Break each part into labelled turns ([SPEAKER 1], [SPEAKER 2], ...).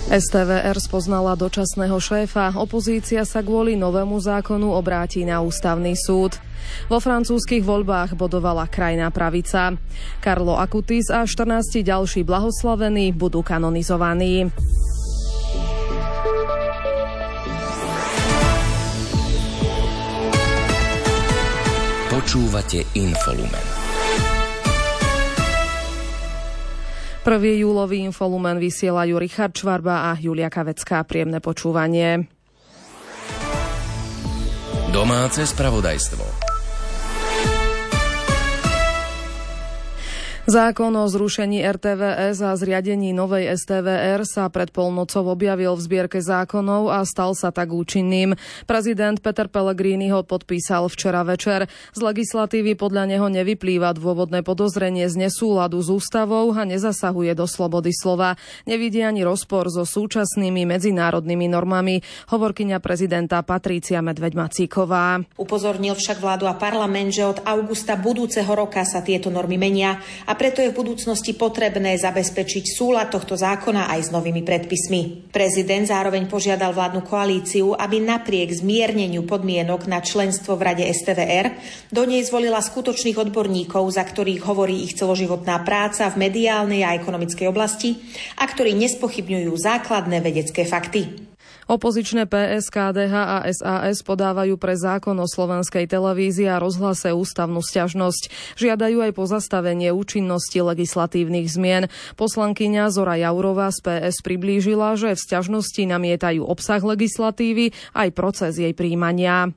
[SPEAKER 1] STVR spoznala dočasného šéfa. Opozícia sa kvôli novému zákonu obráti na ústavný súd. Vo francúzskych voľbách bodovala krajná pravica. Carlo Acutis a 14 ďalší blahoslavení budú kanonizovaní.
[SPEAKER 2] Počúvate Infolumen.
[SPEAKER 1] 1. júlový Infolumen vysielajú Richard Čvarba a Julia Kavecká. Príjemné počúvanie.
[SPEAKER 2] Domáce spravodajstvo.
[SPEAKER 1] Zákon o zrušení RTVS a zriadení novej STVR sa pred polnocou objavil v zbierke zákonov a stal sa tak účinným. Prezident Peter Pellegrini ho podpísal včera večer. Z legislatívy podľa neho nevyplýva dôvodné podozrenie z nesúladu s ústavou a nezasahuje do slobody slova. Nevidí ani rozpor so súčasnými medzinárodnými normami. Hovorkyňa prezidenta Patrícia Medveď-Macíková.
[SPEAKER 3] Upozornil však vládu a parlament, že od augusta budúceho roka sa tieto normy menia a preto je v budúcnosti potrebné zabezpečiť súlad tohto zákona aj s novými predpismi. Prezident zároveň požiadal vládnu koalíciu, aby napriek zmierneniu podmienok na členstvo v Rade STVR do nej zvolila skutočných odborníkov, za ktorých hovorí ich celoživotná práca v mediálnej a ekonomickej oblasti a ktorí nespochybňujú základné vedecké fakty.
[SPEAKER 1] Opozičné PS, KDH a SAS podávajú pre zákon o slovenskej televízii a rozhlase ústavnú sťažnosť. Žiadajú aj pozastavenie účinnosti legislatívnych zmien. Poslankyňa Zora Jaurová z PS priblížila, že v sťažnosti namietajú obsah legislatívy aj proces jej prijímania.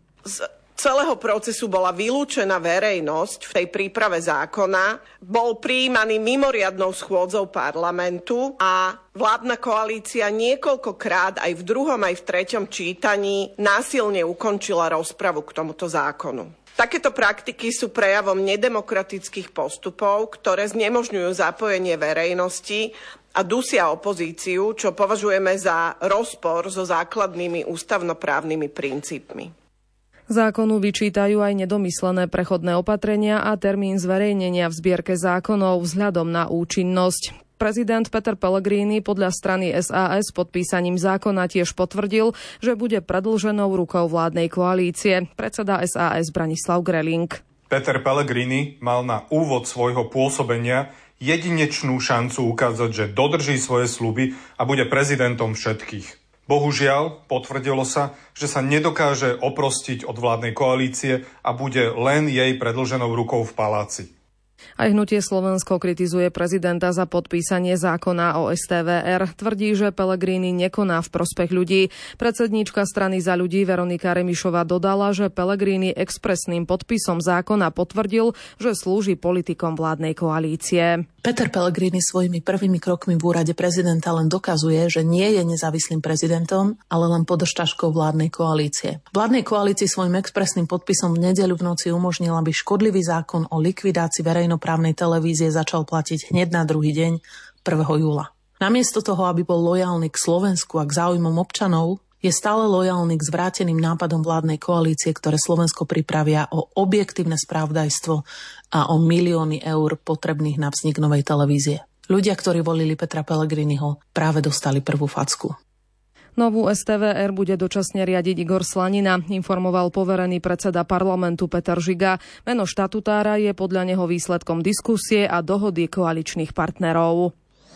[SPEAKER 4] Celého procesu bola vylúčená verejnosť v tej príprave zákona, bol prijímaný mimoriadnou schôdzou parlamentu a vládna koalícia niekoľkokrát aj v druhom, aj v treťom čítaní násilne ukončila rozpravu k tomuto zákonu. Takéto praktiky sú prejavom nedemokratických postupov, ktoré znemožňujú zapojenie verejnosti a dusia opozíciu, čo považujeme za rozpor so základnými ústavnoprávnymi princípmi.
[SPEAKER 1] Zákonu vyčítajú aj nedomyslené prechodné opatrenia a termín zverejnenia v zbierke zákonov vzhľadom na účinnosť. Prezident Peter Pellegrini podľa strany SAS podpísaním zákona tiež potvrdil, že bude predĺženou rukou vládnej koalície. Predseda SAS Branislav Greling.
[SPEAKER 5] Peter Pellegrini mal na úvod svojho pôsobenia jedinečnú šancu ukázať, že dodrží svoje sľuby a bude prezidentom všetkých. Bohužiaľ, potvrdilo sa, že sa nedokáže oprostiť od vládnej koalície a bude len jej predĺženou rukou v paláci.
[SPEAKER 1] Aj Hnutie Slovensko kritizuje prezidenta za podpísanie zákona o STVR. Tvrdí, že Pellegrini nekoná v prospech ľudí. Predsedníčka strany Za ľudí Veronika Remišová dodala, že Pellegrini expresným podpisom zákona potvrdil, že slúži politikom vládnej koalície.
[SPEAKER 6] Peter Pellegrini svojimi prvými krokmi v úrade prezidenta len dokazuje, že nie je nezávislým prezidentom, ale len podržtaškou vládnej koalície. Vládnej koalícii svojim expresným podpisom v nedeľu v noci umožnil, aby škodlivý zákon o likvidácii verejnoprávnej televízie začal platiť hneď na druhý deň 1. júla. Namiesto toho, aby bol lojálny k Slovensku a k záujmom občanov, je stále lojálny k zvráteným nápadom vládnej koalície, ktoré Slovensko pripravia o objektívne spravodajstvo a o milióny eur potrebných na vznik novej televízie. Ľudia, ktorí volili Petra Pellegriniho, práve dostali prvú facku.
[SPEAKER 1] Novú STVR bude dočasne riadiť Igor Slanina, informoval poverený predseda parlamentu Peter Žiga. Meno štatutára je podľa neho výsledkom diskusie a dohody koaličných partnerov.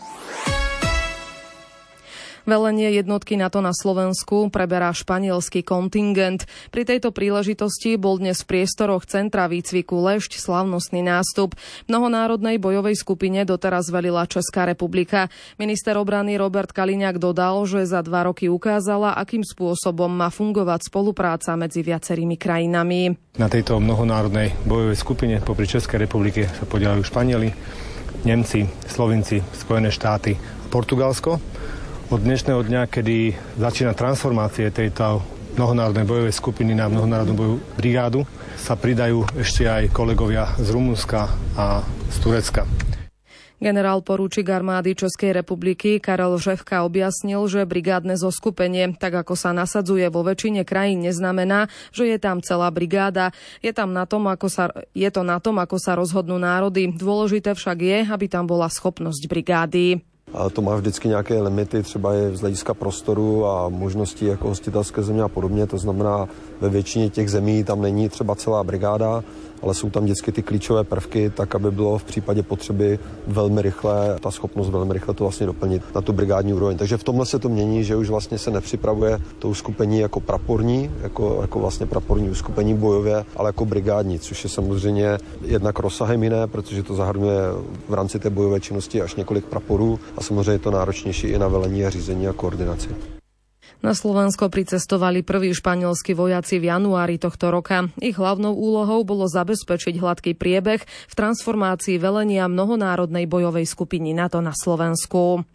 [SPEAKER 1] Velenie jednotky NATO na Slovensku preberá španielský kontingent. Pri tejto príležitosti bol dnes v priestoroch centra výcviku Lešť slávnostný nástup. Mnohonárodnej bojovej skupine doteraz velila Česká republika. Minister obrany Robert Kaliňák dodal, že za 2 roky ukázala, akým spôsobom má fungovať spolupráca medzi viacerými krajinami.
[SPEAKER 7] Na tejto mnohonárodnej bojovej skupine popri Českej republike sa podieľajú Španieli, Nemci, Slovinci, Spojené štáty a Portugalsko. Od dnešného dňa, kedy začína transformácie tejto mnohonárodnej bojovej skupiny na mnohonárodnú bojovú brigádu, sa pridajú ešte aj kolegovia z Rumunska a z Turecka.
[SPEAKER 1] Generál porúčik armády Českej republiky Karel Řehka objasnil, že brigádne zoskupenie, tak ako sa nasadzuje vo väčšine krajín, neznamená, že je tam celá brigáda. Je to na tom, ako sa rozhodnú národy. Dôležité však je, aby tam bola schopnosť brigády.
[SPEAKER 8] A to má vždycky nějaké limity, třeba je z hlediska prostoru a možností jako hostitelské země a podobně. To znamená, ve většině těch zemí tam není třeba celá brigáda, ale jsou tam vždycky ty klíčové prvky, tak aby bylo v případě potřeby velmi rychle, ta schopnost velmi rychle to vlastně doplnit na tu brigádní úroveň. Takže v tomhle se to mění, že už vlastně se nepřipravuje to uskupení jako praporní, jako vlastně praporní uskupení bojové, ale jako brigádní, což je samozřejmě jednak rozsahem jiné, protože to zahrnuje v rámci té bojové činnosti až několik praporů a samozřejmě je to náročnější i na velení a řízení a koordinaci.
[SPEAKER 1] Na Slovensko pricestovali prví španielskí vojaci v januári tohto roka. Ich hlavnou úlohou bolo zabezpečiť hladký priebeh v transformácii velenia mnohonárodnej bojovej skupiny NATO na Slovensku.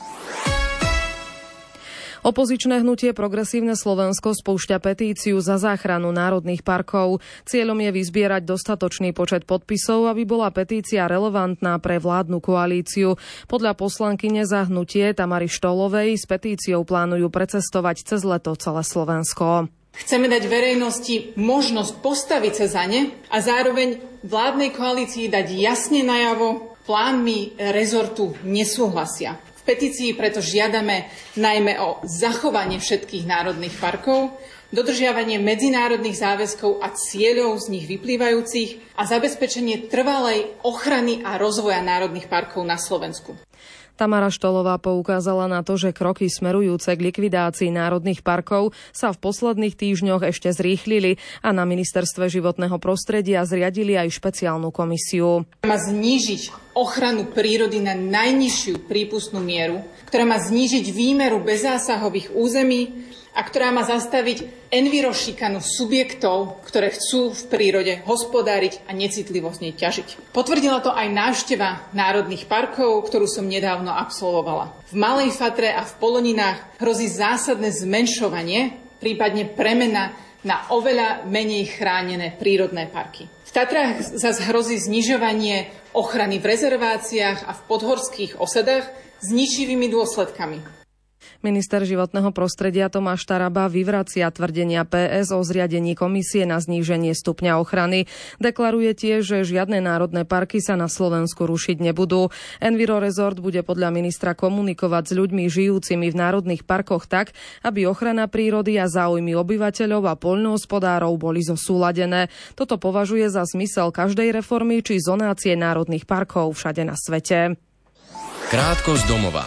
[SPEAKER 1] Opozičné hnutie Progresívne Slovensko spúšťa petíciu za záchranu národných parkov. Cieľom je vyzbierať dostatočný počet podpisov, aby bola petícia relevantná pre vládnu koalíciu. Podľa poslankyne za hnutie Tamary Štolovej s petíciou plánujú precestovať cez leto celé Slovensko.
[SPEAKER 9] Chceme dať verejnosti možnosť postaviť sa za ne a zároveň vládnej koalícii dať jasne najavo, plánmi rezortu nesúhlasia. V petícii preto žiadame najmä o zachovanie všetkých národných parkov, dodržiavanie medzinárodných záväzkov a cieľov z nich vyplývajúcich a zabezpečenie trvalej ochrany a rozvoja národných parkov na Slovensku.
[SPEAKER 1] Tamara Štolová poukázala na to, že kroky smerujúce k likvidácii národných parkov sa v posledných týždňoch ešte zrýchlili a na Ministerstve životného prostredia zriadili aj špeciálnu komisiu.
[SPEAKER 9] Má znížiť ochranu prírody na najnižšiu prípustnú mieru, ktorá má znížiť výmeru bezzásahových území a ktorá má zastaviť envirošikanu subjektov, ktoré chcú v prírode hospodáriť a necitlivo z nej ťažiť. Potvrdila to aj návšteva národných parkov, ktorú som nedávno absolvovala. V Malej Fatre a v Poloninách hrozí zásadné zmenšovanie, prípadne premena na oveľa menej chránené prírodné parky. V Tatrách zas hrozí znižovanie ochrany v rezerváciách a v podhorských osadách s ničivými dôsledkami.
[SPEAKER 1] Minister životného prostredia Tomáš Taraba vyvracia tvrdenia PS o zriadení komisie na zníženie stupňa ochrany. Deklaruje tiež, že žiadne národné parky sa na Slovensku rušiť nebudú. Enviro Resort bude podľa ministra komunikovať s ľuďmi žijúcimi v národných parkoch tak, aby ochrana prírody a záujmy obyvateľov a poľnohospodárov boli zosúladené. Toto považuje za zmysel každej reformy či zonácie národných parkov všade na svete.
[SPEAKER 2] Krátko z domova.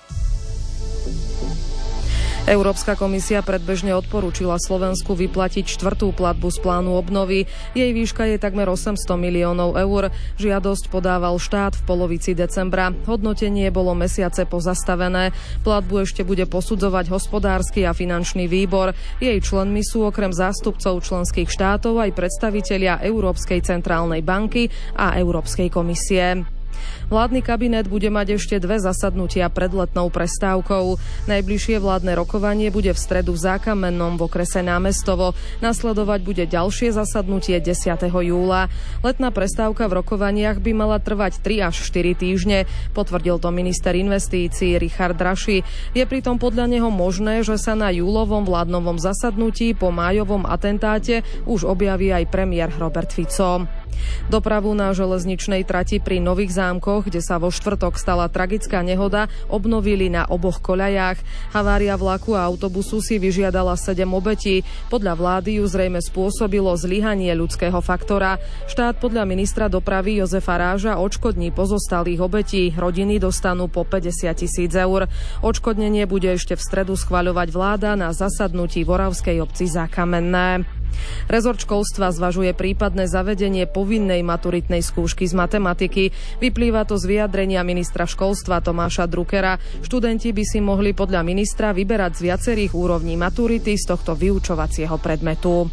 [SPEAKER 1] Európska komisia predbežne odporúčila Slovensku vyplatiť 4. platbu z plánu obnovy. Jej výška je takmer 800 miliónov eur. Žiadosť podával štát v polovici decembra. Hodnotenie bolo mesiace pozastavené. Platbu ešte bude posudzovať hospodársky a finančný výbor. Jej členmi sú okrem zástupcov členských štátov aj predstavitelia Európskej centrálnej banky a Európskej komisie. Vládny kabinet bude mať ešte 2 zasadnutia pred letnou prestávkou. Najbližšie vládne rokovanie bude v stredu v Zákamennom v okrese Námestovo. Nasledovať bude ďalšie zasadnutie 10. júla. Letná prestávka v rokovaniach by mala trvať 3 až 4 týždne, potvrdil to minister investícií Richard Draši. Je pritom podľa neho možné, že sa na júlovom vládnovom zasadnutí po májovom atentáte už objaví aj premiér Robert Fico. Dopravu na železničnej trati pri Nových Zámkoch, kde sa vo štvrtok stala tragická nehoda, obnovili na oboch koľajách. Havária vlaku a autobusu si vyžiadala 7 obetí. Podľa vlády ju zrejme spôsobilo zlyhanie ľudského faktora. Štát podľa ministra dopravy Jozefa Ráža odškodní pozostalých obetí. Rodiny dostanú po 50 000 eur. Odškodnenie bude ešte v stredu schvaľovať vláda na zasadnutí v Oravskej obci Zákamenné. Rezort školstva zvažuje prípadné zavedenie povinnej maturitnej skúšky z matematiky. Vyplýva to z vyjadrenia ministra školstva Tomáša Druckera. Študenti by si mohli podľa ministra vyberať z viacerých úrovní maturity z tohto vyučovacieho predmetu.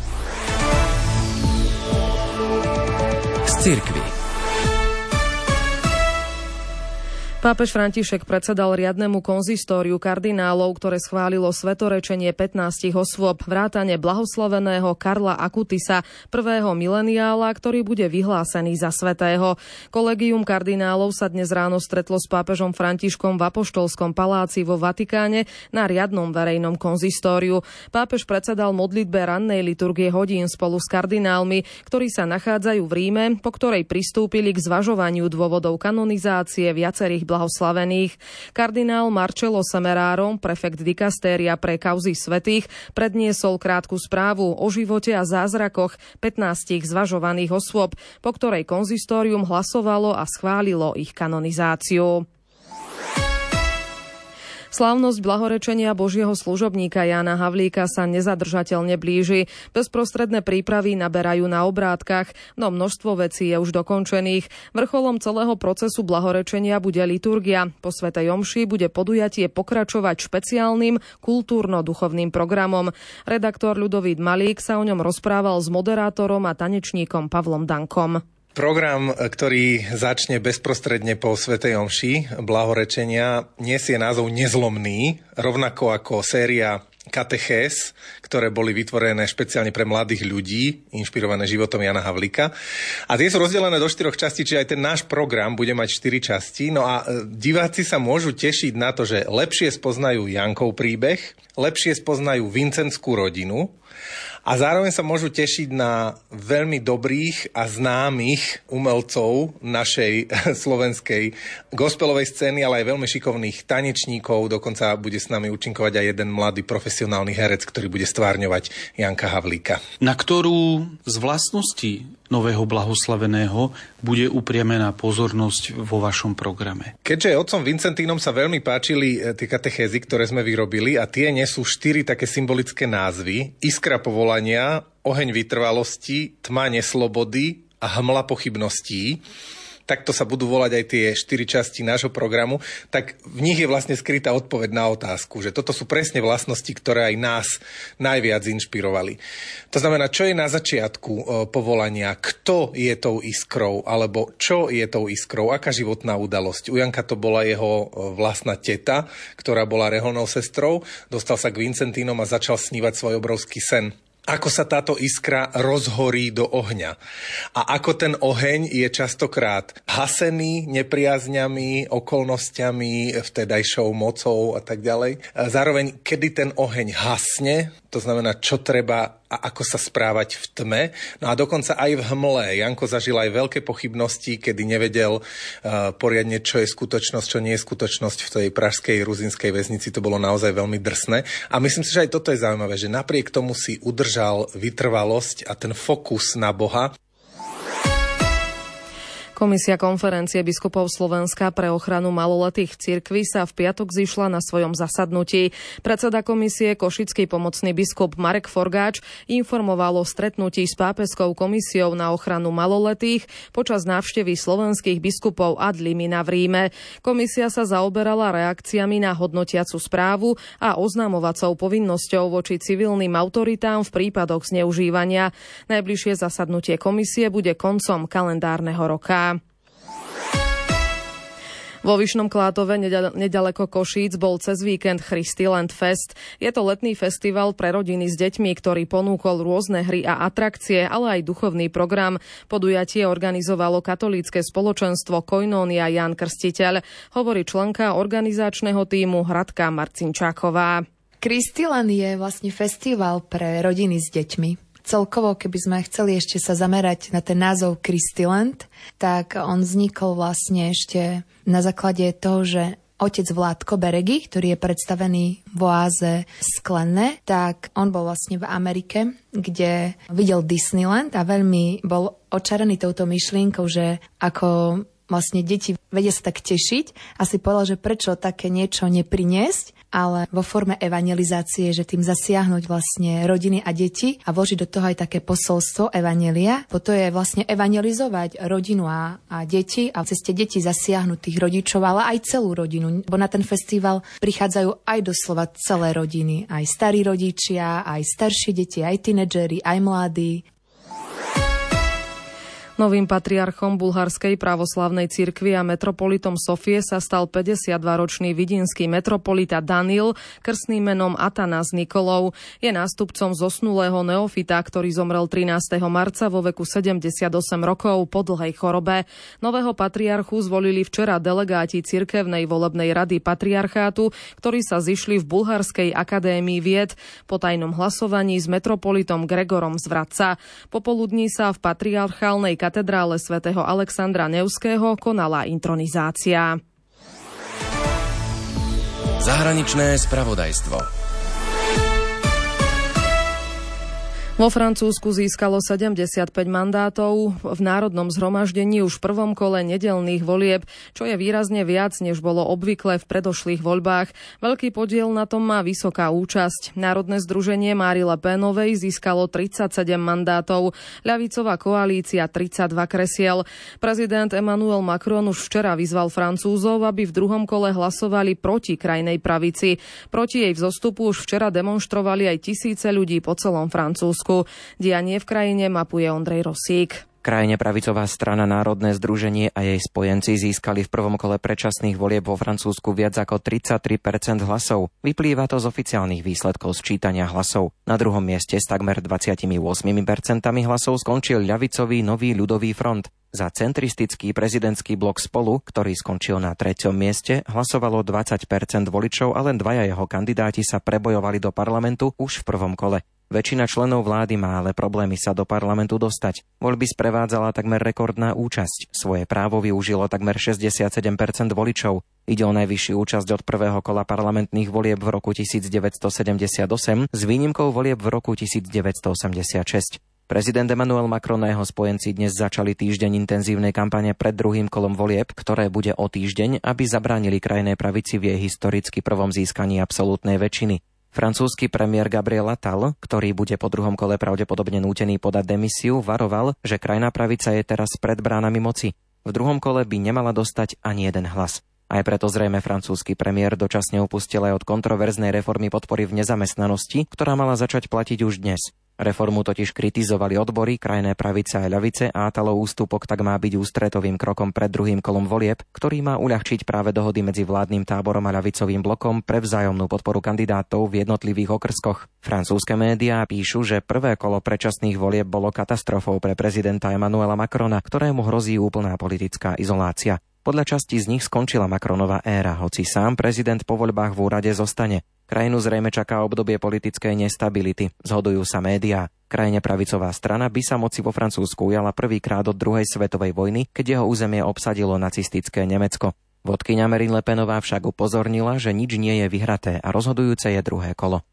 [SPEAKER 2] Z cirkvi.
[SPEAKER 1] Pápež František predsedal riadnemu konzistóriu kardinálov, ktoré schválilo svetorečenie 15 osôb, vrátane blahoslaveného Karla Akutisa, prvého mileniála, ktorý bude vyhlásený za svätého. Kolegium kardinálov sa dnes ráno stretlo s pápežom Františkom v Apoštolskom paláci vo Vatikáne na riadnom verejnom konzistóriu. Pápež predsedal modlitbe rannej liturgie hodín spolu s kardinálmi, ktorí sa nachádzajú v Ríme, po ktorej pristúpili k zvažovaniu dôvodov kanonizácie viacerých blahoslavených. Kardinál Marcello Semeraro, prefekt dikastéria pre kauzy svätých, predniesol krátku správu o živote a zázrakoch 15 zvažovaných osôb, po ktorej konzistórium hlasovalo a schválilo ich kanonizáciu. Slávnosť blahorečenia Božieho služobníka Jána Havlíka sa nezadržateľne blíži. Bezprostredné prípravy naberajú na obrátkach, no množstvo vecí je už dokončených. Vrcholom celého procesu blahorečenia bude liturgia. Po svätej omši bude podujatie pokračovať špeciálnym kultúrno-duchovným programom. Redaktor Ľudovít Malík sa o ňom rozprával s moderátorom a tanečníkom Pavlom Dankom.
[SPEAKER 10] Program, ktorý začne bezprostredne po svätej omši blahorečenia, nesie názov Nezlomný, rovnako ako séria katechés, ktoré boli vytvorené špeciálne pre mladých ľudí, inšpirované životom Jana Havlíka. A tie sú rozdelené do 4 častí, čiže aj ten náš program bude mať 4 časti. No a diváci sa môžu tešiť na to, že lepšie spoznajú Jankov príbeh, lepšie spoznajú Vincentskú rodinu, a zároveň sa môžu tešiť na veľmi dobrých a známych umelcov našej slovenskej gospelovej scény, ale aj veľmi šikovných tanečníkov. Dokonca bude s nami účinkovať aj jeden mladý profesionálny herec, ktorý bude stvárňovať Janka Havlíka.
[SPEAKER 11] Na ktorú z vlastností nového blahoslaveného bude upriamená pozornosť vo vašom programe?
[SPEAKER 10] Keďže otcom Vincentínom sa veľmi páčili tie katechézy, ktoré sme vyrobili, a tie nesú 4 také symbolické názvy: Iskra povolania, Oheň vytrvalosti, Tma neslobody a Hmla pochybností. Takto sa budú volať aj tie 4 časti nášho programu, tak v nich je vlastne skrytá odpoveď na otázku, že toto sú presne vlastnosti, ktoré aj nás najviac inšpirovali. To znamená, čo je na začiatku povolania, kto je tou iskrou, alebo čo je tou iskrou, aká životná udalosť. U Janka to bola jeho vlastná teta, ktorá bola reholnou sestrou, dostal sa k Vincentínom a začal snívať svoj obrovský sen. Ako sa táto iskra rozhorí do ohňa. A ako ten oheň je častokrát hasený nepriazňami, okolnostiami, vtedajšou mocou a tak ďalej. Zároveň, kedy ten oheň hasne, to znamená, čo treba a ako sa správať v tme. No a dokonca aj v hmle. Janko zažil aj veľké pochybnosti, kedy nevedel poriadne, čo je skutočnosť, čo nie je skutočnosť v tej pražskej ruzinskej väznici. To bolo naozaj veľmi drsné. A myslím si, že aj toto je zaujímavé, že napriek tomu si udržal vytrvalosť a ten fokus na Boha.
[SPEAKER 1] Komisia konferencie biskupov Slovenska pre ochranu maloletých v cirkvi sa v piatok zišla na svojom zasadnutí. Predseda komisie, košický pomocný biskup Marek Forgáč, informoval o stretnutí s pápeskou komisiou na ochranu maloletých počas návštevy slovenských biskupov ad limina v Ríme. Komisia sa zaoberala reakciami na hodnotiacu správu a oznamovacou povinnosťou voči civilným autoritám v prípadoch zneužívania. Najbližšie zasadnutie komisie bude koncom kalendárneho roka. Vo Vyšnom Klátove, nedaleko Košíc, bol cez víkend Christiland Fest. Je to letný festival pre rodiny s deťmi, ktorý ponúkol rôzne hry a atrakcie, ale aj duchovný program. Podujatie organizovalo katolícke spoločenstvo Koinónia Ján Krstiteľ, hovorí členka organizačného tímu Radka Marcinčáková.
[SPEAKER 12] Christiland je vlastne festival pre rodiny s deťmi. Celkovo, keby sme chceli ešte sa zamerať na ten názov Christiland, tak on vznikol vlastne ešte na základe toho, že otec Vládko Beregi, ktorý je predstavený v oáze Sklené, tak on bol vlastne v Amerike, kde videl Disneyland a veľmi bol očarený touto myšlienkou, že ako vlastne deti vedia sa tak tešiť a si povedal, že prečo také niečo nepriniesť, ale vo forme evangelizácie, že tým zasiahnuť vlastne rodiny a deti a vložiť do toho aj také posolstvo evangelia. To je vlastne evangelizovať rodinu a deti a cez tie deti zasiahnuť tých rodičov, ale aj celú rodinu. Bo na ten festival prichádzajú aj doslova celé rodiny, aj starí rodičia, aj staršie deti, aj tínedžeri, aj mladí.
[SPEAKER 1] Novým patriarchom Bulharskej pravoslavnej cirkvi a metropolitom Sofie sa stal 52-ročný vidinský metropolita Danil, krstným menom Atanás Nikolov. Je nástupcom zosnulého neofita, ktorý zomrel 13. marca vo veku 78 rokov po dlhej chorobe. Nového patriarchu zvolili včera delegáti cirkevnej volebnej rady patriarchátu, ktorí sa zišli v Bulharskej akadémii vied po tajnom hlasovaní s metropolitom Gregorom z Vratca. Popoludní sa v patriarchálnej katedrále svätého Alexandra Nevského konala intronizácia.
[SPEAKER 2] Zahraničné spravodajstvo.
[SPEAKER 1] Vo Francúzsku získalo 75 mandátov v národnom zhromaždení už v prvom kole nedeľných volieb, čo je výrazne viac, než bolo obvykle v predošlých voľbách. Veľký podiel na tom má vysoká účasť. Národné združenie Márie Le Penovej získalo 37 mandátov, ľavicová koalícia 32 kresiel. Prezident Emmanuel Macron už včera vyzval Francúzov, aby v druhom kole hlasovali proti krajnej pravici. Proti jej vzostupu už včera demonštrovali aj tisíce ľudí po celom Francúzsku. Dianie v krajine mapuje Ondrej Rosík.
[SPEAKER 13] Krajne pravicová strana Národné združenie a jej spojenci získali v prvom kole predčasných volieb vo Francúzsku viac ako 33% hlasov. Vyplýva to z oficiálnych výsledkov sčítania hlasov. Na druhom mieste s takmer 28% hlasov skončil ľavicový Nový ľudový front. Za centristický prezidentský blok Spolu, ktorý skončil na 3. mieste, hlasovalo 20% voličov a len dvaja jeho kandidáti sa prebojovali do parlamentu už v prvom kole. Väčšina členov vlády má ale problémy sa do parlamentu dostať. Voľby sprevádzala takmer rekordná účasť. Svoje právo využilo takmer 67% voličov. Ide o najvyššiu účasť od prvého kola parlamentných volieb v roku 1978 s výnimkou volieb v roku 1986. Prezident Emmanuel Macron a jeho spojenci dnes začali týždeň intenzívnej kampane pred druhým kolom volieb, ktoré bude o týždeň, aby zabránili krajnej pravici v jej historicky prvom získaní absolútnej väčšiny. Francúzsky premiér Gabriel Attal, ktorý bude po druhom kole pravdepodobne nútený podať demisiu, varoval, že krajná pravica je teraz pred bránami moci. V druhom kole by nemala dostať ani jeden hlas. Aj preto zrejme francúzsky premiér dočasne upustil aj od kontroverznej reformy podpory v nezamestnanosti, ktorá mala začať platiť už dnes. Reformu totiž kritizovali odbory, krajné pravice a ľavice a Attalov ústupok tak má byť ústretovým krokom pred druhým kolom volieb, ktorý má uľahčiť práve dohody medzi vládnym táborom a ľavicovým blokom pre vzájomnú podporu kandidátov v jednotlivých okrskoch. Francúzske médiá píšu, že prvé kolo predčasných volieb bolo katastrofou pre prezidenta Emmanuela Macrona, ktorému hrozí úplná politická izolácia. Podľa časti z nich skončila Macronova éra, hoci sám prezident po voľbách v úrade zostane. Krajinu zrejme čaká obdobie politickej nestability, zhodujú sa médiá. Krajne pravicová strana by sa moci vo Francúzsku ujala prvýkrát od druhej svetovej vojny, keď jeho územie obsadilo nacistické Nemecko. Vodkyňa Marine Le Penová však upozornila, že nič nie je vyhraté a rozhodujúce je druhé kolo.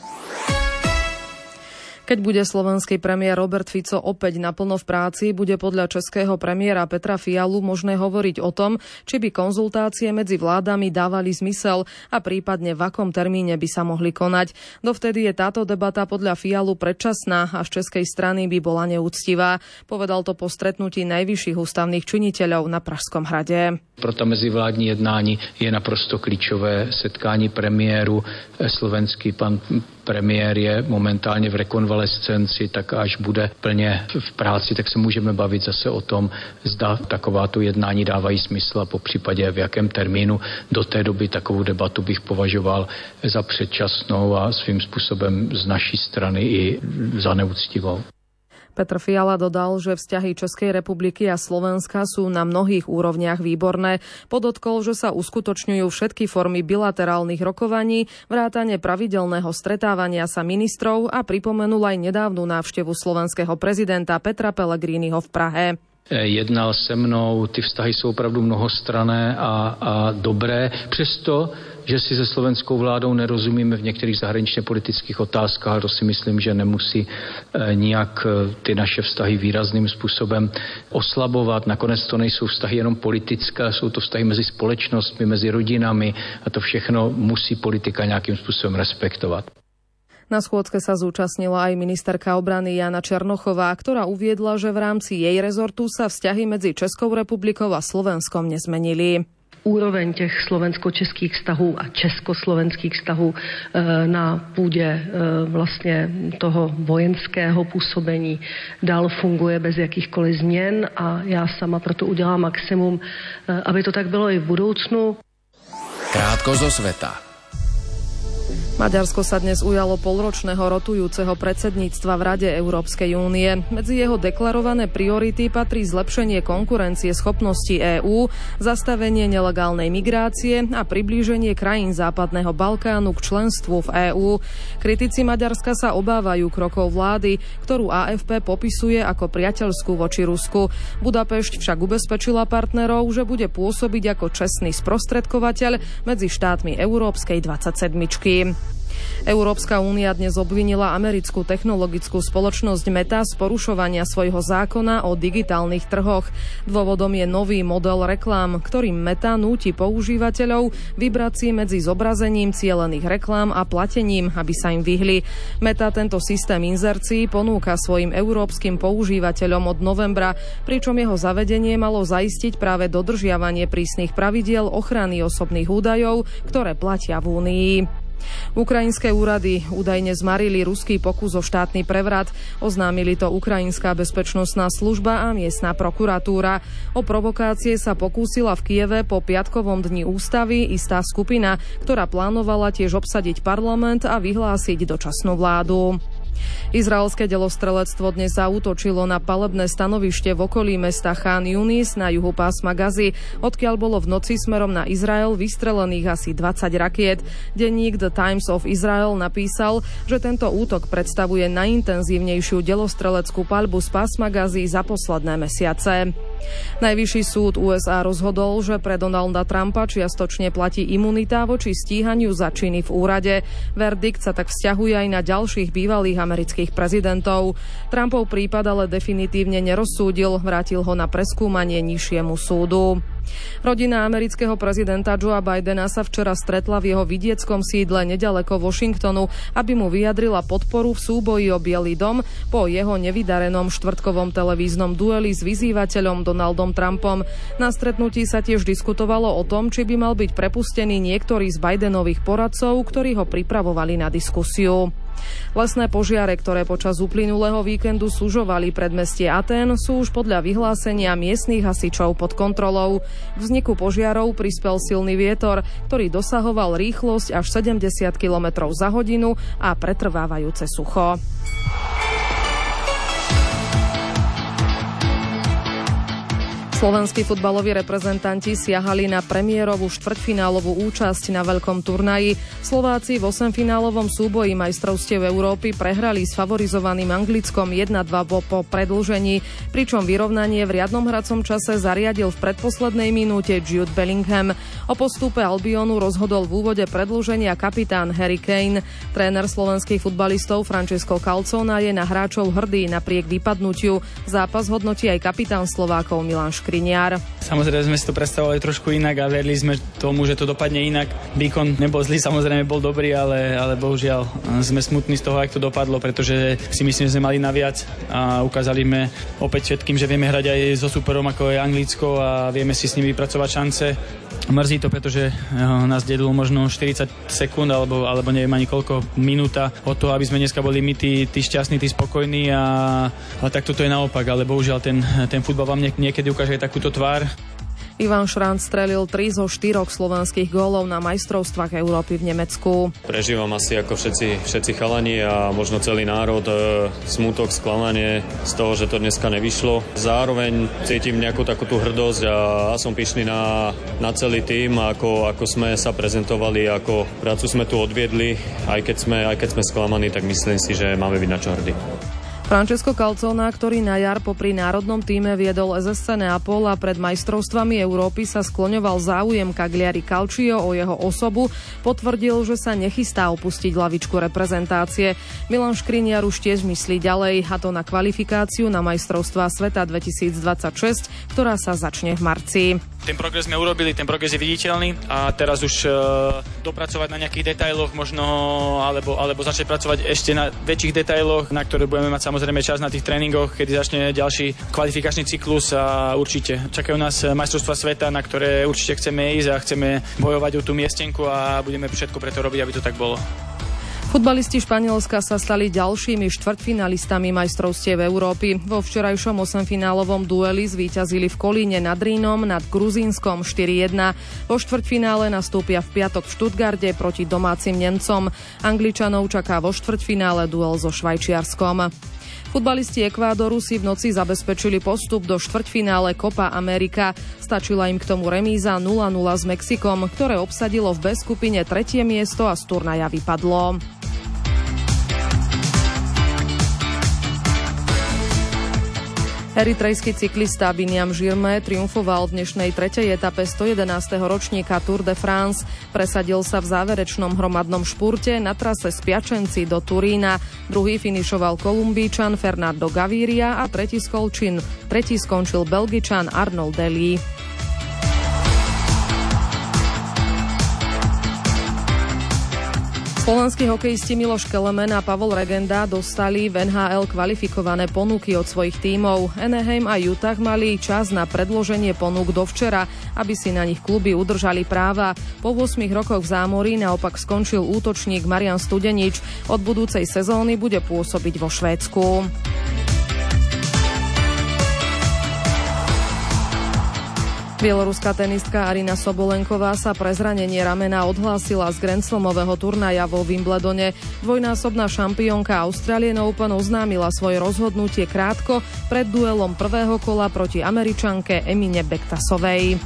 [SPEAKER 1] Keď bude slovenský premiér Robert Fico opäť naplno v práci, bude podľa českého premiéra Petra Fialu možné hovoriť o tom, či by konzultácie medzi vládami dávali zmysel a prípadne v akom termíne by sa mohli konať. Dovtedy je táto debata podľa Fialu predčasná a z českej strany by bola neúctivá. Povedal to po stretnutí najvyšších ústavných činiteľov na Pražskom hrade.
[SPEAKER 14] Pro to mezivládní jednání je naprosto klíčové setkání premiéru. Slovenský pan premiér je momentálně v rekonvalescenci, tak až bude plně v práci, tak se můžeme bavit zase o tom, zda takováto jednání dávají smysl a po případě v jakém termínu. Do té doby takovou debatu bych považoval za předčasnou a svým způsobem z naší strany i za neúctivou.
[SPEAKER 1] Petr Fiala dodal, že vzťahy Českej republiky a Slovenska sú na mnohých úrovniach výborné. Podotkol, že sa uskutočňujú všetky formy bilaterálnych rokovaní, vrátane pravidelného stretávania sa ministrov a pripomenul aj nedávnu návštevu slovenského prezidenta Petra Pellegriniho v Prahe.
[SPEAKER 14] Jednal se mnou, ty vztahy jsou opravdu mnohostranné a dobré. Přesto, že si se slovenskou vládou nerozumíme v některých zahraničně politických otázkách, to si myslím, že nemusí nijak ty naše vztahy výrazným způsobem oslabovat. Nakonec to nejsou vztahy jenom politické, jsou to vztahy mezi společnostmi, mezi rodinami a to všechno musí politika nějakým způsobem respektovat.
[SPEAKER 1] Na schôdzke sa zúčastnila aj ministerka obrany Jana Černochová, ktorá uviedla, že v rámci jej rezortu sa vzťahy medzi Českou republikou a Slovenskom nezmenili.
[SPEAKER 15] Úroveň těch slovensko-českých vztahů a československých vztahů na půdě vlastně toho vojenského působení dál funguje bez jakýchkoliv změn a já sama proto udělám maximum, aby to tak bylo i v budoucnu.
[SPEAKER 2] Krátko zo sveta.
[SPEAKER 1] Maďarsko sa dnes ujalo polročného rotujúceho predsedníctva v Rade Európskej únie. Medzi jeho deklarované priority patrí zlepšenie konkurencie schopnosti EÚ, zastavenie nelegálnej migrácie a priblíženie krajín Západného Balkánu k členstvu v EÚ. Kritici Maďarska sa obávajú krokov vlády, ktorú AFP popisuje ako priateľskú voči Rusku. Budapešť však ubezpečila partnerov, že bude pôsobiť ako čestný sprostredkovateľ medzi štátmi Európskej 27. Európska únia dnes obvinila americkú technologickú spoločnosť Meta z porušovania svojho zákona o digitálnych trhoch. Dôvodom je nový model reklám, ktorým Meta núti používateľov vybrať si medzi zobrazením cielených reklám a platením, aby sa im vyhli. Meta tento systém inzercií ponúka svojim európskym používateľom od novembra, pričom jeho zavedenie malo zaistiť práve dodržiavanie prísnych pravidiel ochrany osobných údajov, ktoré platia v Únii. Ukrajinské úrady údajne zmarili ruský pokus o štátny prevrat. Oznámili to Ukrajinská bezpečnostná služba a miestna prokuratúra. O provokácie sa pokúsila v Kieve po piatkovom dni ústavy istá skupina, ktorá plánovala tiež obsadiť parlament a vyhlásiť dočasnú vládu. Izraelské delostrelectvo dnes zaútočilo na palebné stanovište v okolí mesta Chán Yunis na juhu pásma Gazy, odkiaľ bolo v noci smerom na Izrael vystrelených asi 20 rakiet. Denník The Times of Israel napísal, že tento útok predstavuje najintenzívnejšiu delostreleckú paľbu z pásma Gazy za posledné mesiace. Najvyšší súd USA rozhodol, že pre Donalda Trumpa čiastočne platí imunita voči stíhaniu za činy v úrade. Verdikt sa tak vzťahuje aj na ďalších bývalých amerických prezidentov. Trumpov prípad ale definitívne nerozsúdil, vrátil ho na preskúmanie nižšiemu súdu. Rodina amerického prezidenta Joea Bidena sa včera stretla v jeho vidieckom sídle nedaleko Washingtonu, aby mu vyjadrila podporu v súboji o Bielý dom po jeho nevydarenom štvrtkovom televíznom dueli s vyzývateľom Donaldom Trumpom. Na stretnutí sa tiež diskutovalo o tom, či by mal byť prepustený niektorý z Bidenových poradcov, ktorí ho pripravovali na diskusiu. Lesné požiare, ktoré počas uplynulého víkendu sužovali predmestie Atén, sú už podľa vyhlásenia miestnych hasičov pod kontrolou. K vzniku požiarov prispel silný vietor, ktorý dosahoval rýchlosť až 70 km za hodinu a pretrvávajúce sucho. Slovenskí futbaloví reprezentanti siahali na premiérovú štvrťfinálovú účasť na veľkom turnaji. Slováci v 8-finálovom súboji majstrovstiev Európy prehrali s favorizovaným Anglickom 1-2 po predĺžení, pričom vyrovnanie v riadnom hracom čase zariadil v predposlednej minúte Jude Bellingham. O postupe Albionu rozhodol v úvode predĺženia kapitán Harry Kane. Tréner slovenských futbalistov Francesco Calzona je na hráčov hrdý napriek vypadnutiu. Zápas hodnotí aj kapitán Slovákov Milan Škriňar.
[SPEAKER 16] Samozrejme sme si to predstavovali trošku inak a verili sme tomu, že to dopadne inak. Výkon nebol zlý, samozrejme bol dobrý, ale bohužiaľ sme smutní z toho, ako to dopadlo, pretože si myslím, že sme mali naviac a ukázali sme opäť všetkým, že vieme hrať aj so superom, ako je Anglicko a vieme si s nimi vypracovať šance. Mrzí to, pretože nás delilo možno 40 sekúnd alebo neviem ani koľko minúta od toho, aby sme dneska boli my tí šťastní, tí spokojní a tak toto je naopak, ale bohužiaľ ten futbal vám niekedy ukáže aj takúto tvár.
[SPEAKER 1] Ivan Šrant strelil 3 zo 4 slovenských gólov na majstrovstvách Európy v Nemecku.
[SPEAKER 17] Prežívam asi ako všetci chalani a možno celý národ smútok, sklamanie z toho, že to dneska nevyšlo. Zároveň cítim nejakú takú tú hrdosť a som pyšný na celý tým, ako sme sa prezentovali, ako prácu sme tu odviedli. Aj keď sme sklamaní, tak myslím si, že máme byť na čo hrdí.
[SPEAKER 1] Francesco Calzona, ktorý na jar popri národnom tíme viedol SSC Neapol a pred majstrovstvami Európy sa skloňoval záujem Cagliari Calcio o jeho osobu, potvrdil, že sa nechystá opustiť lavičku reprezentácie. Milan Škriňar už tiež myslí ďalej, a to na kvalifikáciu na majstrovstvá sveta 2026, ktorá sa začne v marci.
[SPEAKER 16] Ten progres sme urobili, ten progres je viditeľný a teraz už dopracovať na nejakých detailoch možno, alebo začať pracovať ešte na väčších detailoch, na ktoré budeme mať samozrejme čas na tých tréningoch, kedy začne ďalší kvalifikačný cyklus a určite čakajú nás majstrovstvá sveta, na ktoré určite chceme ísť a chceme bojovať o tú miestenku a budeme všetko preto robiť, aby to tak bolo.
[SPEAKER 1] Futbalisti Španielska sa stali ďalšími štvrťfinalistami majstrovstiev Európy. Vo včerajšom 8-finálovom dueli zvíťazili v Kolíne nad Rínom nad Gruzínskom 4-1. Vo štvrťfinále nastúpia v piatok v Stuttgarte proti domácim Nemcom. Angličanov čaká vo štvrťfinále duel so Švajčiarskom. Futbalisti Ekvádoru si v noci zabezpečili postup do štvrťfinále Copa America. Stačila im k tomu remíza 0-0 s Mexikom, ktoré obsadilo v B skupine 3. miesto a z turnaja vypadlo. Eritrejský cyklista Biniam Girmay triumfoval v dnešnej 3. etape 111. ročníka Tour de France. Presadil sa v záverečnom hromadnom špurte na trase z Piacenci do Turína. Druhý finišoval Kolumbíčan Fernando Gaviria a tretí skončil Belgičan Arnaud Dely. Slovenskí hokejisti Miloš Kelemen a Pavol Regenda dostali v NHL kvalifikované ponuky od svojich tímov. Anaheim a Utah mali čas na predloženie ponúk do včera, aby si na nich kluby udržali práva. Po 8 rokoch v zámorí naopak skončil útočník Marian Studenič. Od budúcej sezóny bude pôsobiť vo Švédsku. Bieloruská tenistka Arina Sobolenková sa pre zranenie ramena odhlásila z Grand Slamového turnaja vo Wimbledone. Dvojnásobná šampiónka Australian Open oznámila svoje rozhodnutie krátko pred duelom prvého kola proti Američanke Emine Bektasovej.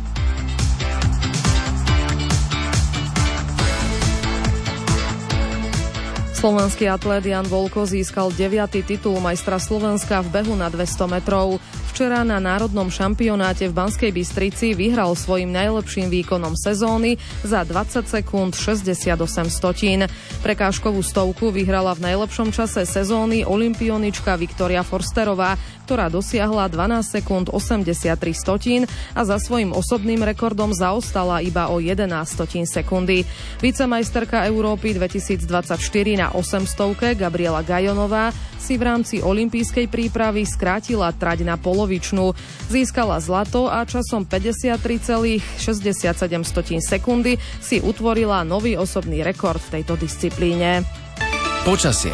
[SPEAKER 1] Slovenský atlét Jan Volko získal 9. titul majstra Slovenska v behu na 200 metrov. Včera na národnom šampionáte v Banskej Bystrici vyhral svojím najlepším výkonom sezóny za 20 sekúnd 68 stotín. Prekážkovú stovku vyhrala v najlepšom čase sezóny olympionička Viktória Forsterová, ktorá dosiahla 12 sekúnd 83 stotín a za svojím osobným rekordom zaostala iba o 11 stotín sekundy. Vicemajsterka Európy 2024 na 800 Gabriela Gajonová si v rámci olympijskej prípravy skrátila trať na polovičnú. Získala zlato a časom 53,67 sekundy si utvorila nový osobný rekord v tejto disciplíne.
[SPEAKER 2] Počasie.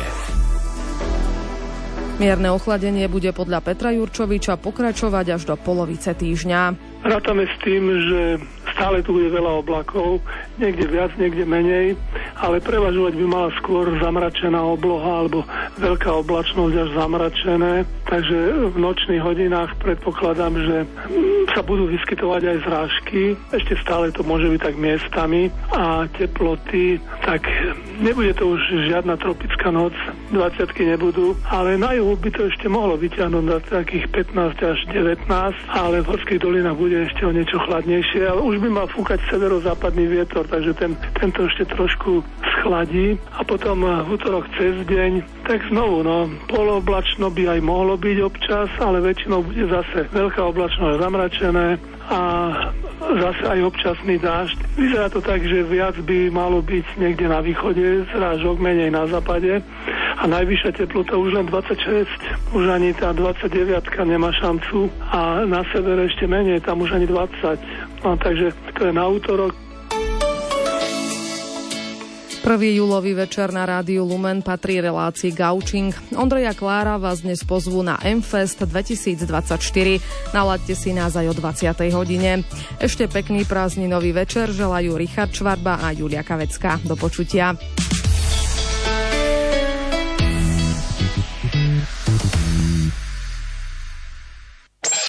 [SPEAKER 18] Mierne ochladenie bude podľa Petra Jurčoviča pokračovať až do polovice týždňa.
[SPEAKER 19] Rátame s tým, že stále tu bude veľa oblakov, niekde viac, niekde menej, ale prevažovať by mala skôr zamračená obloha alebo veľká oblačnosť až zamračené. Takže v nočných hodinách predpokladám, že sa budú vyskytovať aj zrážky. Ešte stále to môže byť tak miestami a teploty, tak nebude to už žiadna tropická noc, 20-ky nebudú, ale na juhu by to ešte mohlo vyťahnuť na takých 15 až 19, ale v horských dolinách bude ešte o niečo chladnejšie, ale už by mal fúkať severozápadný vietor, takže tento ešte trošku schladí a potom v útorok cez deň, tak znovu, polooblačno by aj mohlo byť občas, ale väčšinou bude zase veľká oblačnosť zamračené a zase aj občasný dážď. Vyzerá to tak, že viac by malo byť niekde na východe, zrážok menej na západe a najvyššia teplota už len 26, už ani tá 29 nemá šancu a na severe ešte menej, tam už ani 20. Takže to je na útorok.
[SPEAKER 1] 1. júlový večer na rádiu Lumen patrí relácii Gaučing. Ondrej a Klára vás dnes pozvú na M-Fest 2024. Nalaďte si nás aj o 20. hodine. Ešte pekný prázdninový večer želajú Richard Čvarba a Julia Kavecká. Do počutia.